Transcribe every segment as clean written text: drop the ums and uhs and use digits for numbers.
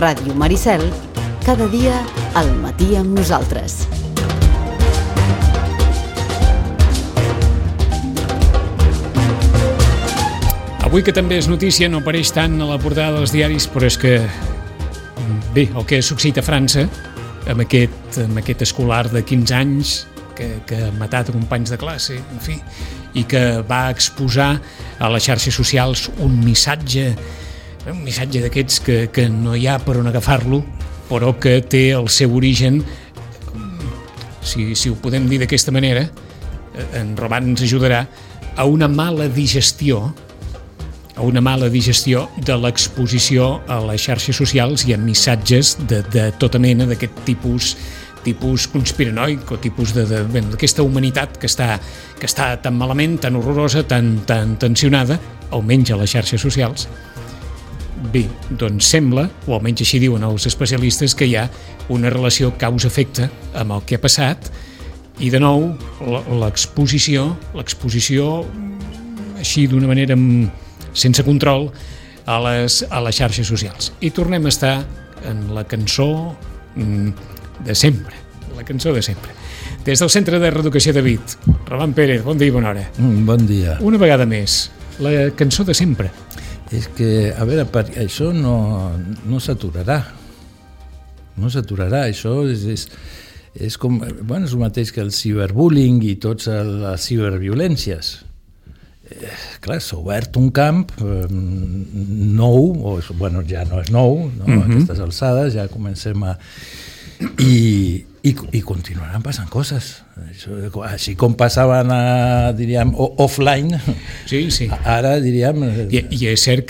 Ràdio Maricel, cada dia al matí amb nosaltres. Avui que també és notícia, no apareix tant a la portada dels diaris, però és que, bé, el que ha succeït a França, amb aquest escolar de 15 anys que ha matat companys de classe, en fi, i que va exposar a les xarxes socials un missatge d'aquests que no hi ha per on agafar-lo, però que té el seu origen, si ho podem dir d'aquesta manera, en Roman ens ajudarà, a una mala digestió de l'exposició a les xarxes socials i a missatges de tota mena d'aquest tipus conspiranoic o tipus d'aquesta humanitat que està tan malament, tan horrorosa, tan tensionada, almenys a les xarxes socials. Bé, doncs sembla, o almenys així diuen els especialistes, que hi ha una relació causa-efecte amb el que ha passat i, de nou, l'exposició així d'una manera sense control a les xarxes socials. I tornem a estar en la cançó de sempre, Des del Centre de Reeducació de Vic, Roman Pérez, bon dia i bona hora. Bon dia. Una vegada més, la cançó de sempre. És que, a veure, això no s'aturarà. No s'aturarà, això és com... Bueno, és el mateix que el ciberbullying i totes les ciberviolències. Clar, s'ha obert un camp nou, bueno, ja no és nou, no? A aquestes alçades ja comencem a... I continuaran passant coses. Així com passaven, diríem, offline, sí. Ara, diríem... I és cert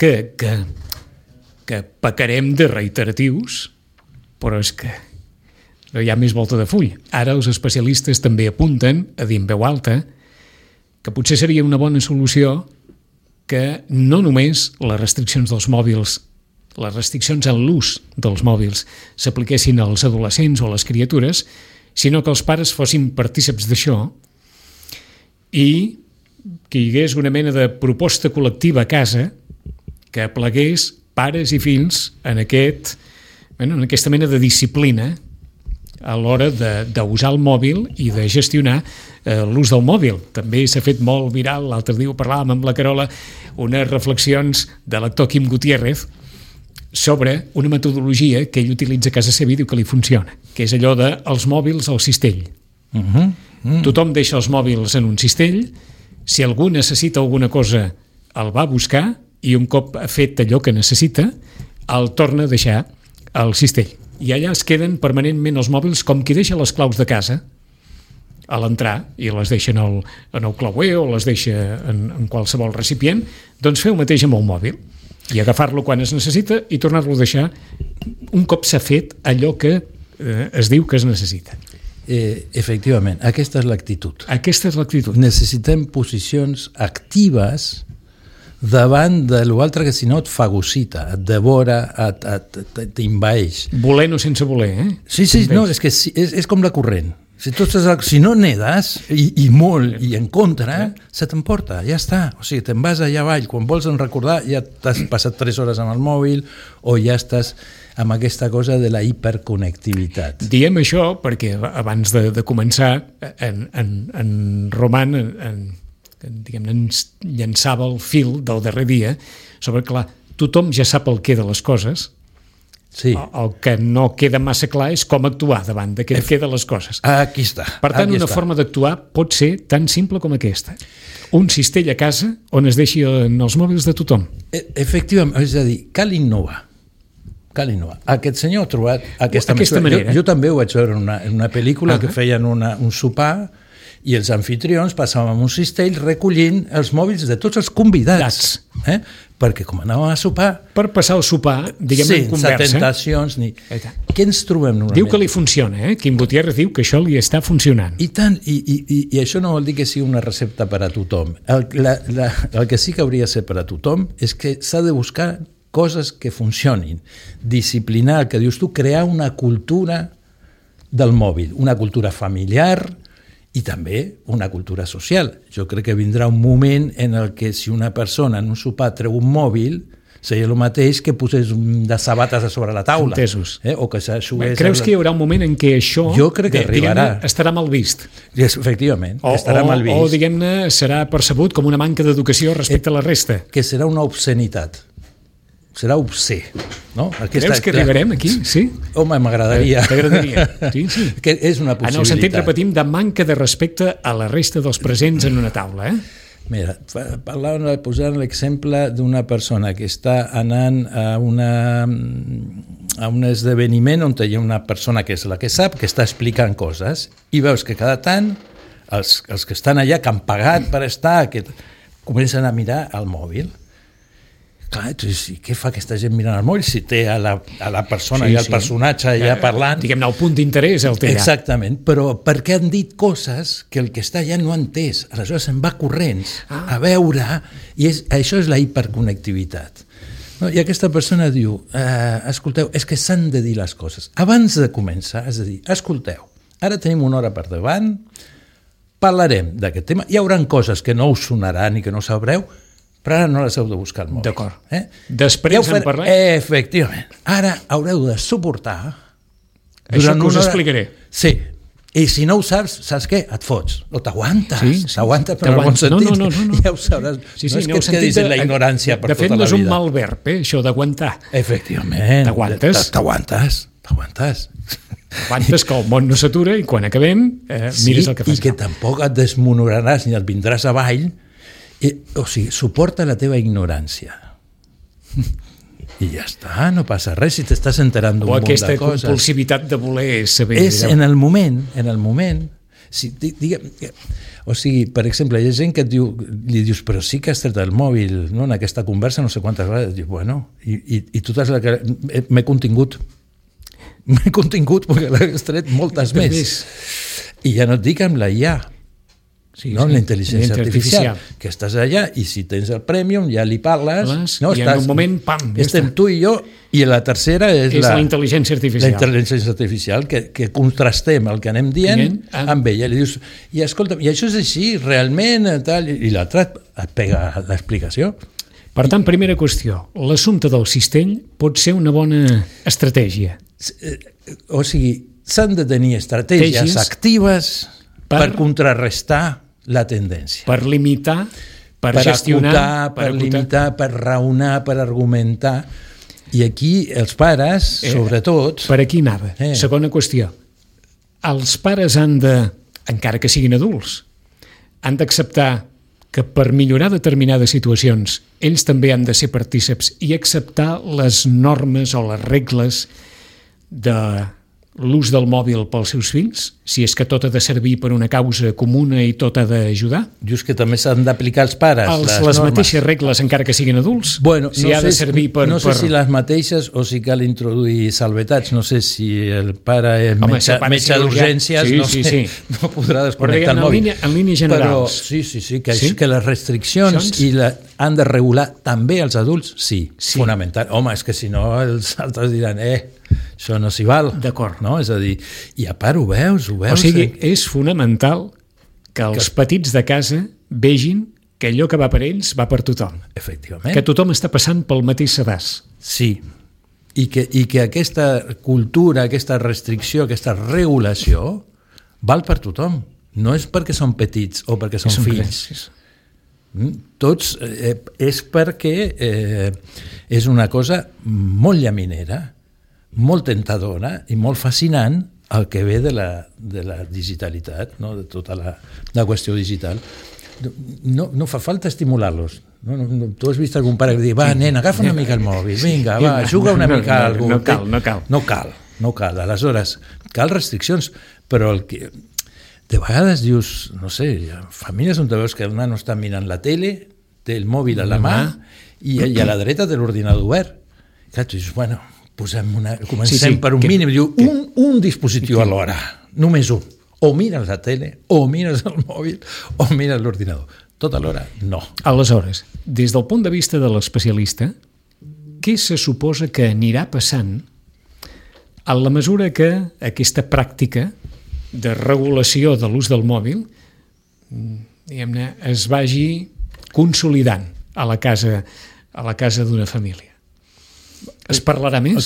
que pecarem de reiteratius, però és que no hi ha més volta de full. Ara els especialistes també apunten, a dir en veu alta, que potser seria una bona solució que no només les restriccions dels mòbils, les restriccions en l'ús dels mòbils s'apliquessin als adolescents o a les criatures, sinó que els pares fossin partícips d'això i que hi hagués una mena de proposta col·lectiva a casa que aplegués pares i fills en aquesta mena de disciplina a l'hora d'usar el mòbil i de gestionar l'ús del mòbil. També s'ha fet molt viral, l'altre dia ho parlàvem amb la Carola, unes reflexions de l'actor Quim Gutiérrez sobre una metodologia que ell utilitza a casa seva i diu que li funciona, que és allò de els mòbils al cistell. Tothom deixa els mòbils en un cistell, si algú necessita alguna cosa el va a buscar i un cop ha fet allò que necessita el torna a deixar al cistell. I allà es queden permanentment els mòbils com qui deixa les claus de casa a l'entrar i les deixa en el clauer o les deixa en qualsevol recipient, doncs fer el mateix amb el mòbil i agafar-lo quan es necessita i tornar-lo a deixar un cop s'ha fet allò que es diu que es necessita. Efectivament, aquesta és l'actitud. Aquesta és l'actitud. Necessitem posicions actives davant de l'altre, que si no et fagocita, et devora, t'invaeix. Volent o sense voler, eh? Sí, no, és que és com la corrent. Si no nedes, i molt, i en contra, se t'emporta, ja està. O sigui, te'n vas allà avall, quan vols recordar, ja t'has passat 3 hores amb el mòbil, o ja estàs amb aquesta cosa de la hiperconnectivitat. Diem això perquè abans de començar, en Roman ens llançava el fil del darrer dia sobre, clar, tothom ja sap el què de les coses. Sí. El que no queda massa clar és com actuar davant de què de les coses. Aquí està. Per tant, una forma d'actuar pot ser tan simple com aquesta. Un cistell a casa on es deixi els mòbils de tothom. Efectivament, és a dir, cal innovar. Aquest senyor ha trobat aquesta manera. Jo també ho vaig veure en una pel·lícula que feien un sopar i els anfitrions passàvem un cistell recollint els mòbils de tots els convidats. Perquè com anàvem a sopar... Per passar el sopar, diguem-ne, en conversa. Sense tentacions ni... Què ens trobem normalment? Diu que li funciona, Quim Gutiérrez diu que això li està funcionant. I tant, i això no vol dir que sigui una recepta per a tothom. El que sí que hauria de ser per a tothom és que s'ha de buscar coses que funcionin. Disciplinar, el que dius tu, crear una cultura del mòbil, una cultura familiar, i també una cultura social. Jo crec que vindrà un moment en el que si una persona en un sopar treu un mòbil, Seria el mateix que posés de sabates a sobre la taula. Entesos. O que s'aixugués... Creus que hi haurà un moment en què això Jo crec que arribarà. Estarà mal vist? Efectivament, estarà mal vist. O diguem-ne, serà percebut com una manca d'educació respecte a la resta. Que serà una obscenitat. Serà obscè. No? Creus que arribarem aquí? Sí? Home, m'agradaria. T'agradaria? Sí, sí. Que és una possibilitat. En el sentit, repetim, de manca de respecte a la resta dels presents en una taula, Mira, posant l'exemple d'una persona que està anant a un esdeveniment on hi ha una persona que és la que sap, que està explicant coses, i veus que cada tant els que estan allà, que han pagat per estar, que comencen a mirar el mòbil. Clar, i què fa aquesta gent mirant el mòbil si té a la persona i al personatge allà parlant? Diguem-ne, el punt d'interès el té allà. Exactament, però perquè han dit coses que el que està allà no ha entès. Aleshores se'n va corrents a veure, i això és la hiperconnectivitat. No? I aquesta persona diu, escolteu, és que s'han de dir les coses. Abans de començar has de dir, escolteu, ara tenim una hora per davant, parlarem d'aquest tema, hi haurà coses que no us sonaran i que no sabreu, però ara no les heu de buscar al mòbil. D'acord. Després en parlem. Efectivament. Ara haureu de suportar... Això que us explicaré. Sí. I si no ho saps què? Et fots. O t'aguantes. Sí. T'aguantes per el bon sentit. No. Ja ho sabràs. Sí, no és que et quedis en la ignorància per tota la vida. De fet, no és un mal verb, això d'aguantar. Efectivament. T'aguantes. T'aguantes. Aguantes que el món no s'atura i quan acabem mires el que fas. I que tampoc et desmonoraràs ni et vindràs avall. O sigui, suporta la teva ignorància. I ja està, no passa res si t'estàs enterant d'un munt de coses. O aquesta compulsivitat de voler saber. És en el moment. Si, o sigui, per exemple, hi ha gent que li dius, però sí que has tret el mòbil, no, en aquesta conversa no sé quantes vegades. Dius, bueno, i tu t'has... M'he contingut perquè l'has tret moltes més. I ja no et dic amb la IA. No, la intel·ligència artificial, que estàs allà i si tens el Premium ja li parles, i en un moment, pam, estem tu i jo, i la tercera és la intel·ligència artificial. La intel·ligència artificial, que contrastem el que anem dient amb ella. Li dius, i escolta, i això és així, realment, tal, i l'altre et pega l'explicació. Per tant, primera qüestió, l'assumpte del cistell pot ser una bona estratègia. O sigui, s'han de tenir estratègies actives per contrarrestar la tendència. Per limitar, per gestionar... Per limitar, per raonar, per argumentar. I aquí els pares, sobretot... Per aquí anava. Segona qüestió. Els pares han de, encara que siguin adults, han d'acceptar que per millorar determinades situacions ells també han de ser partícips i acceptar les normes o les regles de l'ús del mòbil pels seus fills, si és que tot ha de servir per una causa comuna i tot ha d'ajudar. Just que també s'han d'aplicar els pares les mateixes regles encara que siguin adults? Bueno, si ha de servir per... No sé si les mateixes o si cal introduir salvetats. No sé si el pare és metge d'urgències, no podrà desconnectar el mòbil. En línies generals. Però sí, que les restriccions han de regular també els adults, sí, fonamental. Home, és que si no els altres diran això no s'hi val. D'acord. No? És a dir, i a part ho veus. O sigui, és fonamental que els petits de casa vegin que allò que va per ells va per tothom. Efectivament. Que tothom està passant pel mateix sedàs. Sí. I que aquesta cultura, aquesta restricció, aquesta regulació val per tothom. No és perquè són petits o perquè són fills. Tots és perquè és una cosa molt llaminera, molt tentadora i molt fascinant el que ve de la digitalitat, no? De tota la qüestió digital. No fa falta estimular-los. Tu has vist algun pare que diu, va, nen, agafa una mica el mòbil, vinga, va, juga una mica a algú. No cal. Aleshores, cal restriccions, però el que... De vegades dius, no sé, famílies on te veus que el nano està mirant la tele, té el mòbil a la mà i a la dreta té l'ordinador obert. Clar, tu dius, bueno, comencem per un mínim, diu, un dispositiu alhora, només un. O mires la tele, o mires el mòbil, o mires l'ordinador. Tot alhora, no. Aleshores, des del punt de vista de l'especialista, què se suposa que anirà passant a la mesura que aquesta pràctica de regulació de l'ús del mòbil, diguem-ne, es vagi consolidant a la casa d'una família? Es parlarà més?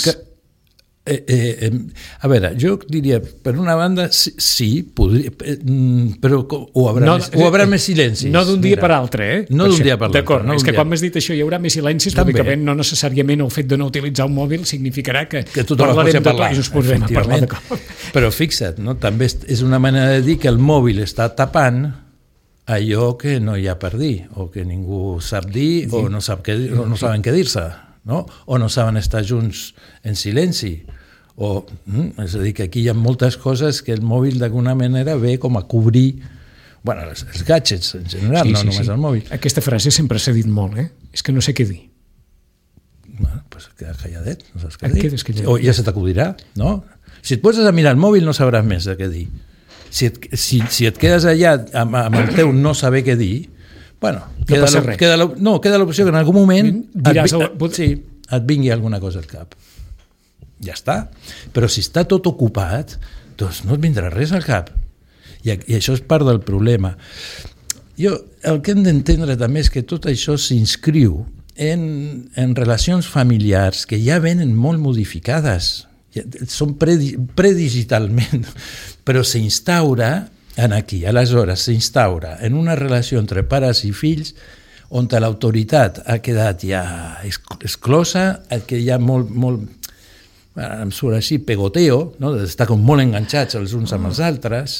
A veure, jo diria, per una banda, sí, podria, però ho haurà més silencis. No d'un dia per altre, No d'un dia per l'altre. D'acord, és que quan m'has dit això hi haurà més silencis, bàsicament no necessàriament el fet de no utilitzar un mòbil significarà que parlarem de tot i ens posarem a parlar de cop. Però fixa't, no? També és una manera de dir que el mòbil està tapant allò que no hi ha per dir, o que ningú sap dir, o no saben què dir-se, no? O no saben estar junts en silenci. És a dir, que aquí hi ha moltes coses que el mòbil d'alguna manera ve com a cobrir els gadgets en general, no només el mòbil. Aquesta frase sempre s'ha dit molt, és que no sé què dir. Bueno, pues quedes calladet, no saps què dir. Quedes calladet. O ja se t'acudirà, no? Si et poses a mirar el mòbil no sabràs més de què dir. Si et quedes allà amb el teu no saber què dir, bueno, queda l'opció que en algun moment et vingui alguna cosa al cap. Ja està. Però si està tot ocupat, doncs no et vindrà res al cap. I això és part del problema. El que hem d'entendre també és que tot això s'inscriu en relacions familiars que ja venen molt modificades. Són predigitalment, però s'instaura aquí. Aleshores, s'instaura en una relació entre pares i fills on l'autoritat ha quedat ja exclosa, que hi ha molt em surt així, pegoteo, no? Estar com molt enganxats els uns amb els altres,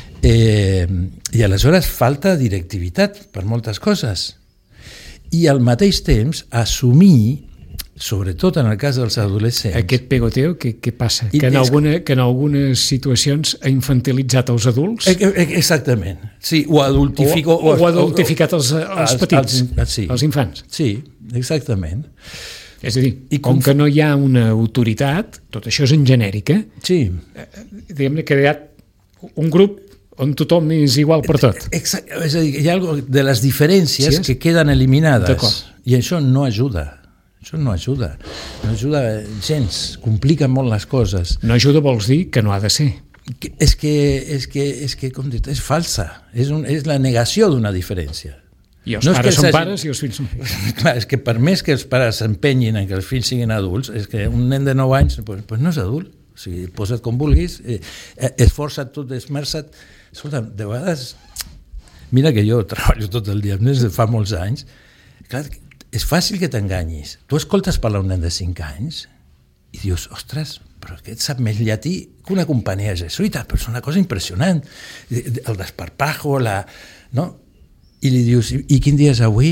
i aleshores falta directivitat per moltes coses. I al mateix temps assumir, sobretot en el cas dels adolescents... Aquest pegoteo, què passa? Que en algunes situacions ha infantilitzat els adults? Exactament. Sí, o ha adultificat els petits, els infants. Sí, exactament. És a dir, com que no hi ha una autoritat, tot això és en genèrica, diguem-ne que hi ha un grup on tothom és igual per tot. Exacte, és a dir, hi ha algo de les diferències que queden eliminades, i això no ajuda. Això no ajuda gens, complica molt les coses. No ajuda vols dir que no ha de ser. És que com dit, és falsa, és la negació d'una diferència. I els pares són pares i els fills són fills. Clar, és que per més que els pares s'empenyin en que els fills siguin adults, és que un nen de 9 anys pues no és adult. O sigui, posa't com vulguis, esforça't tot, esmerça't. Escolta, de vegades, mira que jo treballo tot el dia, des de fa molts anys, clar, és fàcil que t'enganyis. Tu escoltes parlar un nen de 5 anys i dius, ostres, però aquest sap més llatí que una companyia jesuïta, però és una cosa impressionant. El desparpajo, no? I li dius, i quin dia és avui?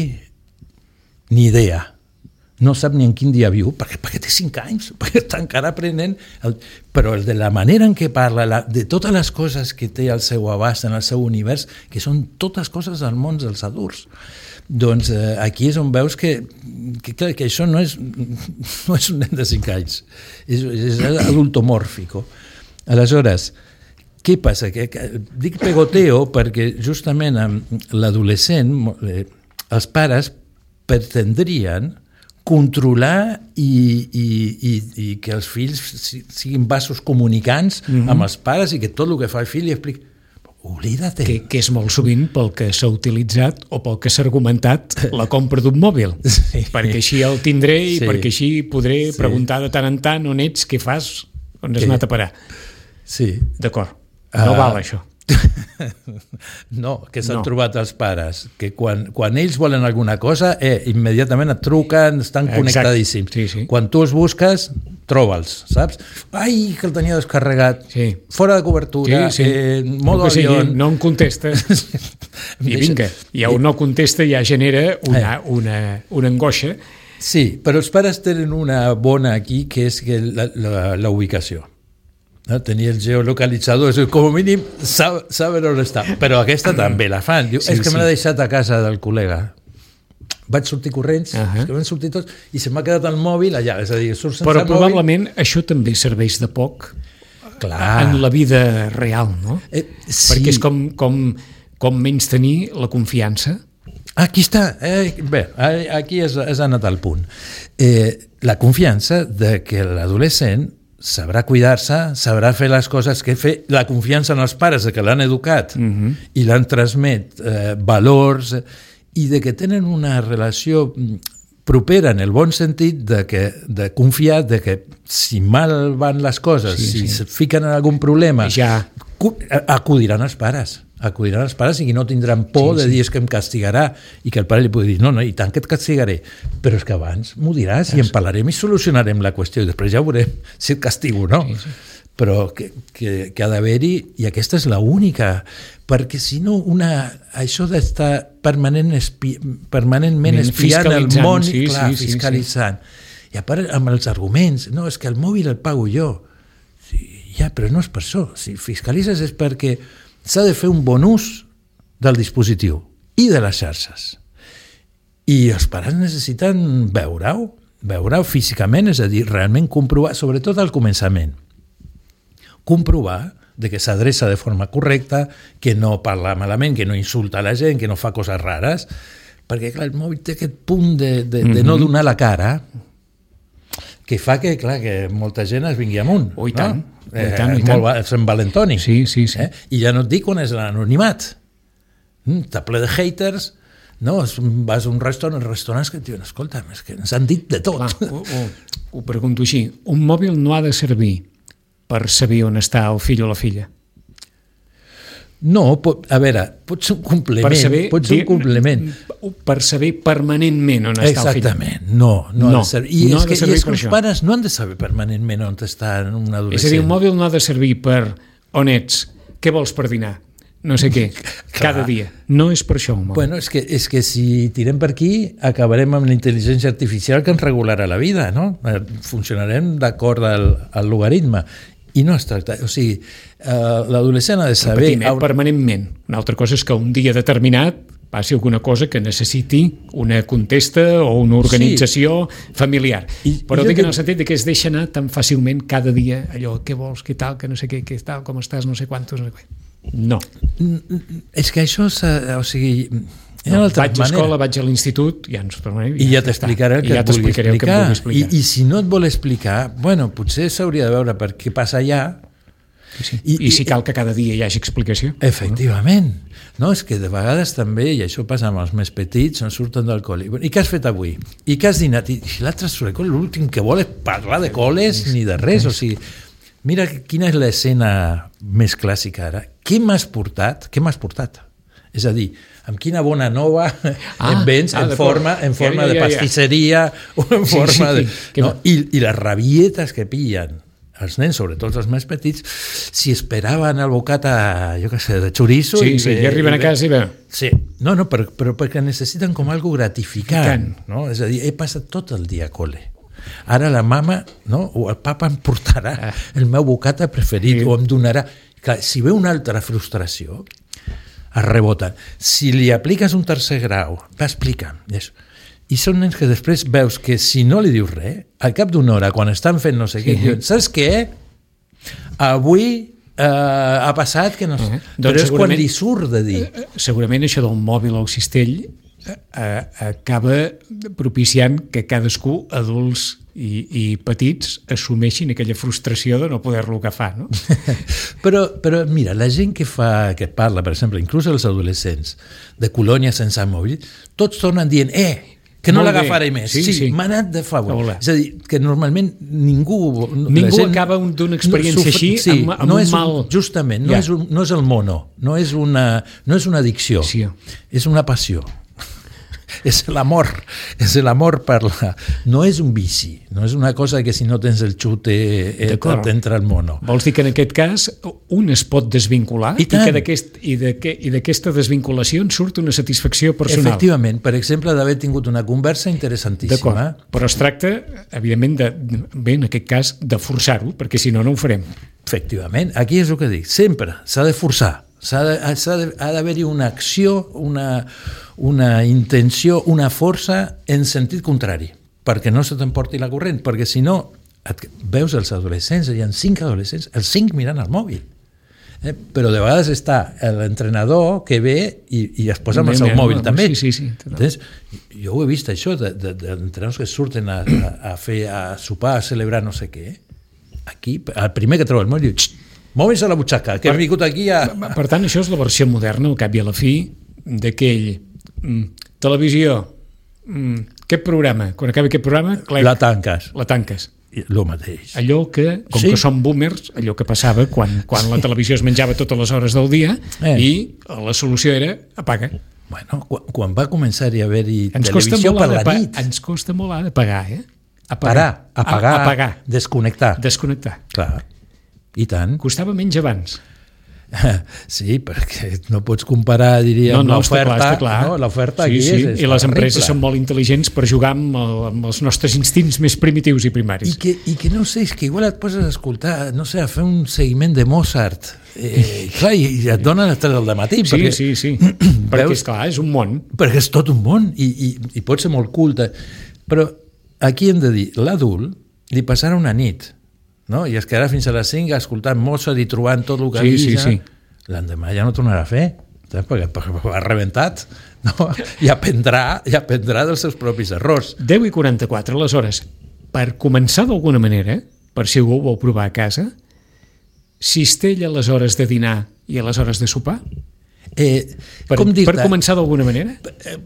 Ni idea. No sap ni en quin dia viu, perquè té 5 anys, perquè està encara aprenent. Però de la manera en què parla, de totes les coses que té al seu abast, en el seu univers, que són totes coses del món dels adults. Doncs aquí és on veus que això no és un nen de 5 anys, és adultomòrfico. Aleshores, què passa? Dic pegoteo perquè justament amb l'adolescent els pares pretendrien controlar i que els fills siguin vasos comunicants amb els pares i que tot el que fa el fill li expliqui. Oblida-te. Que és molt sovint pel que s'ha utilitzat o pel que s'ha argumentat la compra d'un mòbil. Sí. Perquè així el tindré i perquè així podré preguntar de tant en tant on ets, què fas, on has anat a parar. Sí. D'acord. No val això. No, que s'han trobat els pares, que quan ells volen alguna cosa, immediatament et truquen, estan connectadíssims. Sí. Quan tu els busques, troba'ls, saps? Ai, que el tenia descarregat, fora de cobertura, modo avió... No em contesta. I vinga, i el no contesta ja genera una angoixa. Sí, però els pares tenen una bona aquí, que és la ubicació. No? Tenir el geolocalitzador, com a mínim saben on està, però aquesta també la fan. Diu, és que me l'ha deixat a casa del col·lega. Vaig sortir corrents, és que van sortir tots i se m'ha quedat el mòbil allà, és a dir, surt sense però probablement això també serveix de poc en la vida real, no? Perquè és com menys tenir la confiança. Aquí està, bé, aquí has anat al punt. La confiança de que l'adolescent sabrà cuidar-se, sabrà fer les coses que fer, la confiança en els pares de que l'han educat i l'han transmet valors i de que tenen una relació propera en el bon sentit de confiar de que si mal van les coses, si se fiquen en algun problema, acudiran als pares i no tindran por de dir és que em castigarà, i que el pare li pugui dir no, i tant que et castigaré, però és que abans m'ho diràs i en parlarem i solucionarem la qüestió i després ja veurem si et castigo o no. Però que ha d'haver-hi, i aquesta és l'única, perquè si no això d'estar permanentment espiant el món, fiscalitzant, i a part amb els arguments, no, és que el mòbil el pago jo, ja, però no és per això, si fiscalitzes és perquè s'ha de fer un bon ús del dispositiu i de les xarxes, i els pares necessiten veure-ho físicament, és a dir, realment comprovar, sobretot al començament, comprovar de que s'adreça de forma correcta, que no parla malament, que no insulta la gent, que no fa coses rares, perquè clar, el mòbil té aquest punt de no donar la cara, que fa que, clar, que molta gent es vingui amunt. I tant. S'envalentoni. Sí. I ja no et dic quan és l'anonimat. Està ple de haters, no? Vas a un restaurant, els restaurants que et diuen, escolta, és que ens han dit de tot. Ho pregunto així. Un mòbil no ha de servir per saber on està el fill o la filla? No, a veure, pot ser un complement. Per saber permanentment on està el fill. Exactament, no ha de servir. I és que els pares no han de saber permanentment on està un adolescent. És a dir, un mòbil no ha de servir per on ets, què vols per dinar, no sé què, cada dia. No és per això un mòbil. Bueno, és que si tirem per aquí acabarem amb la intel·ligència artificial que ens regularà la vida, no? Funcionarem d'acord al logaritme. I no es tracta, o sigui, l'adolescent ha de saber... Permanentment. Una altra cosa és que un dia determinat passi alguna cosa que necessiti una contesta o una organització familiar. Però dic en el sentit que es deixa anar tan fàcilment cada dia allò, què vols, què tal, que no sé què tal, com estàs, no sé quantos, no sé què. No. És que això, o sigui... vaig a escola, vaig a l'institut, i ja t'explicaré el que et vulgui explicar. I si no et vol explicar, bueno, potser s'hauria de veure per què passa allà. I si cal que cada dia hi hagi explicació. Efectivament. No, és que de vegades també, i això passa amb els més petits, on surten del col·le. I què has fet avui? I què has dinat? I l'altre surt col·le, l'últim que vol és parlar de col·les ni de res. O sigui, mira quina és l'escena més clàssica ara. Què m'has portat? És a dir, amb quina bona nova em vens en forma de pastisseria o en forma de... I les rabietes que pillen els nens, sobretot els més petits, si esperaven el bocata, jo què sé, de chorizo... Sí, i arriben a casa i veuen. Sí, no, però perquè necessiten com algo gratificant, no? És a dir, he passat tot el dia a col·le. Ara la mama, no? O el papa em portarà el meu bocata preferit o em donarà... Clar, si ve una altra frustració, es reboten. Si li apliques un tercer grau, va explicant. I són nens que després veus que si no li dius res, al cap d'una hora, quan estan fent no sé què, diuen, saps què? Avui ha passat que no sé... Però és quan li surt de dir. Segurament això del mòbil al cistell acaba propiciant que cadascú, adults i petits, assumeixin aquella frustració de no poder-lo agafar, no? Però mira, la gent que parla, per exemple, inclús els adolescents de colònia sense mòbil, tots tornen dient, que no l'agafaré més. Sí, m'ha anat de favor. És a dir, que normalment ningú acaba d'una experiència així amb un mal... Justament, no és el mono, no és una addicció, és una passió. És l'amor per la... No és un vici, no és una cosa que si no tens el xute t'entra el mono. Vols dir que en aquest cas un es pot desvincular i d'aquesta desvinculació en surt una satisfacció personal? Efectivament, per exemple, d'haver tingut una conversa interessantíssima. D'acord, però es tracta, evidentment, en aquest cas, de forçar-ho, perquè si no, no ho farem. Efectivament, aquí és el que dic, sempre s'ha de forçar. Ha d'haver-hi una acció, una intenció, una força en sentit contrari, perquè no se t'emporti la corrent, perquè si no, veus els adolescents, hi ha 5 adolescents, els 5 mirant al mòbil. Però de vegades està l'entrenador que ve i es posa amb el seu mòbil també. Entonces, jo ho he vist això, d'entrenadors que surten a sopar, a celebrar no sé què. Aquí, el primer que troba el mòbil diu, mòbil-se a la butxaca, que hem vingut aquí a... Per tant, això és la versió moderna, al cap i a la fi, d'aquell televisió, aquest programa, quan acabi aquest programa, La tanques. La tanques. El mateix. Allò que, com que som boomers, allò que passava quan la televisió es menjava totes les hores del dia i la solució era apaga. Bueno, quan va començar a haver-hi televisió per la nit... Ens costa molt ara pagar, Apagar, desconnectar. Clar, i tant. Costava menys abans. Sí, perquè no pots comparar, diríem, l'oferta. Està clar. No? L'oferta sí, aquí sí. és I les empreses terrible. són molt intel·ligents per jugar amb els nostres instints més primitius i primaris. I que no sé, és que igual et poses a escoltar, no sé, a fer un seguiment de Mozart. Clar, i et donen a les 3 del matí. Sí, perquè, sí. Perquè, esclar, és un món. Perquè és tot un món i pot ser molt culte. Però aquí hem de dir, l'adult li passarà una nit, no? I es quedarà fins a les 5 escoltant Mozart i trobant tot el que ha vist. Sí. L'endemà ja no tornarà a fer, perquè ha rebentat, no? I aprendrà dels seus propis errors. 10:44, aleshores, per començar d'alguna manera, per si algú ho vol provar a casa, cistella a les hores de dinar i a les hores de sopar? Per començar d'alguna manera?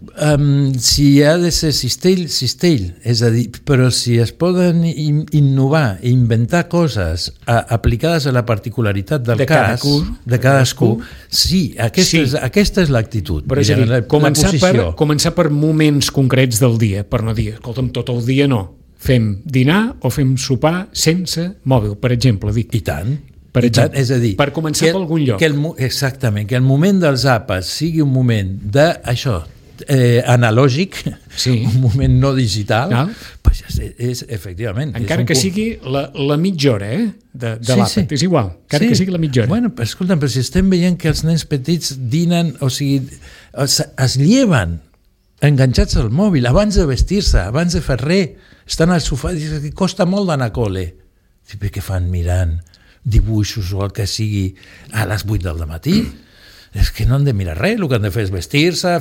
Si ha de ser cistell, és a dir, però si es poden innovar i inventar coses aplicades a la particularitat del cas de cadascú, sí, aquesta és l'actitud. Però és a dir, començar per moments concrets del dia, per no dir, escolta'm, tot el dia no. Fem dinar o fem sopar sense mòbil, per exemple, dic. I tant. És a dir, per començar per algun lloc. Exactament, que el moment dels àpats sigui un moment d'això, analògic, un moment no digital, pues és efectivament. Encara que sigui la mitja hora de l'àpat, és igual, encara que sigui la mitja hora. Bueno, escolta'm, però si estem veient que els nens petits dinen, o sigui, es lleven enganxats al mòbil, abans de vestir-se, abans de fer res, estan al sofà, i costa molt d'anar a col·le. Què fan mirant dibuixos o el que sigui a les 8 del matí? És que no han de mirar res, el que han de fer és vestir-se,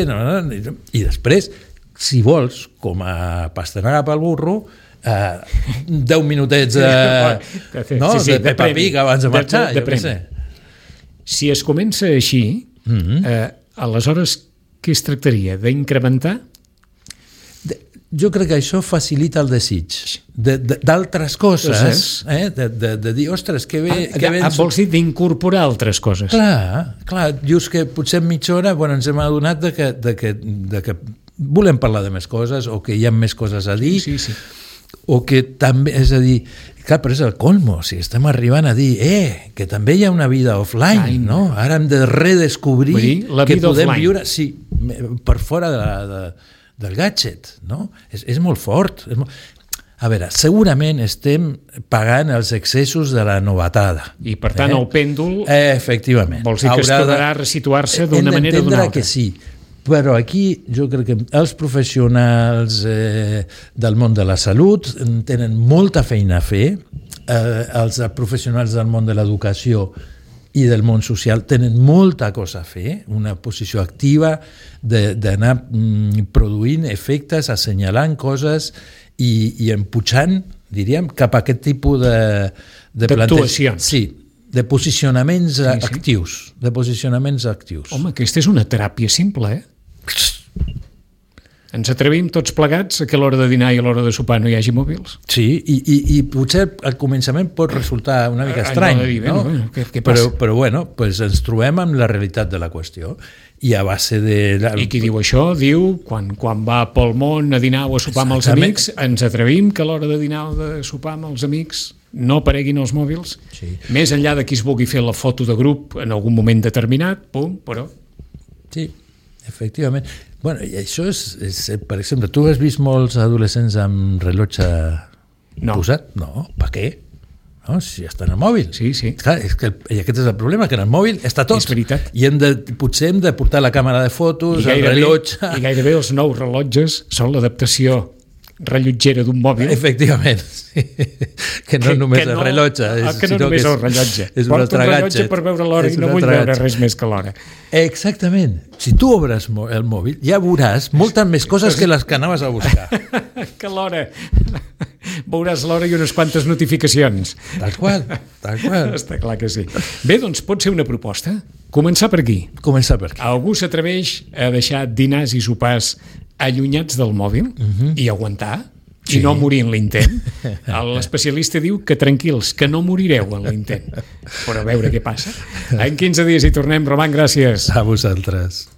i després, si vols, com a pastanaga pel burro, 10 minutets de Peppa Pig abans de marxar, jo què sé. Si es comença així, aleshores què es tractaria? D'incrementar? Jo crec que això facilita el desig d'altres coses, de dir, ostres, que bé... Vols dir d'incorporar altres coses? Clar, dius que potser en mitja hora ens hem adonat de que volem parlar de més coses o que hi ha més coses a dir, o que també, és a dir, clar, però és el colmo, si estem arribant a dir que també hi ha una vida offline, no? Ara hem de redescobrir que podem viure per fora del gadget, no? És molt fort. A veure, segurament estem pagant els excessos de la novatada. I per tant el pèndol... Efectivament. Vols dir que es tornarà a resituar-se d'una manera o d'una altra? Que sí, però aquí jo crec que els professionals del món de la salut tenen molta feina a fer, els professionals del món de l'educació i del món social tenen molta cosa a fer, una posició activa d'anar produint efectes, assenyalant coses i empujant, diríem, cap a aquest tipus d'actuacions. Sí, de posicionaments actius. De posicionaments actius. Home, aquesta és una teràpia simple, Ens atrevim tots plegats a que a l'hora de dinar i a l'hora de sopar no hi hagi mòbils? Sí, i potser al començament pot resultar una mica estrany, no? Què passa? Però bueno, pues ens trobem amb la realitat de la qüestió i a base de... I qui diu això diu, quan va pel món a dinar o a sopar amb els amics, ens atrevim que a l'hora de dinar o de sopar amb els amics no apareguin els mòbils, més enllà de qui es vulgui fer la foto de grup en algun moment determinat, però... Sí, efectivament. Bueno, i això és, per exemple, tu has vist molts adolescents amb rellotge posat? No, per què? No, si està en el mòbil. Sí. Clar, i aquest és el problema, que en el mòbil està tot. És veritat. I potser hem de portar la càmera de fotos, el rellotge... I gairebé els nous rellotges són l'adaptació rellotgera d'un mòbil. Efectivament, sí. Que no només el rellotge. Que no només el rellotge. Porto un rellotge per veure l'hora i no vull veure res més que l'hora. Exactament. Si tu obres el mòbil, ja veuràs moltes més coses que les que anaves a buscar. Que l'hora... veuràs l'hora i unes quantes notificacions. Tal qual, tal qual. Està clar que sí. Bé, doncs pot ser una proposta. Començar per aquí. Començar per aquí. Algú s'atreveix a deixar dinars i sopars allunyats del mòbil i aguantar? I no morir en l'intent? L'especialista diu que tranquils, que no morireu en l'intent. Però a veure què passa. En 15 dies hi tornem. Roman, gràcies. A vosaltres.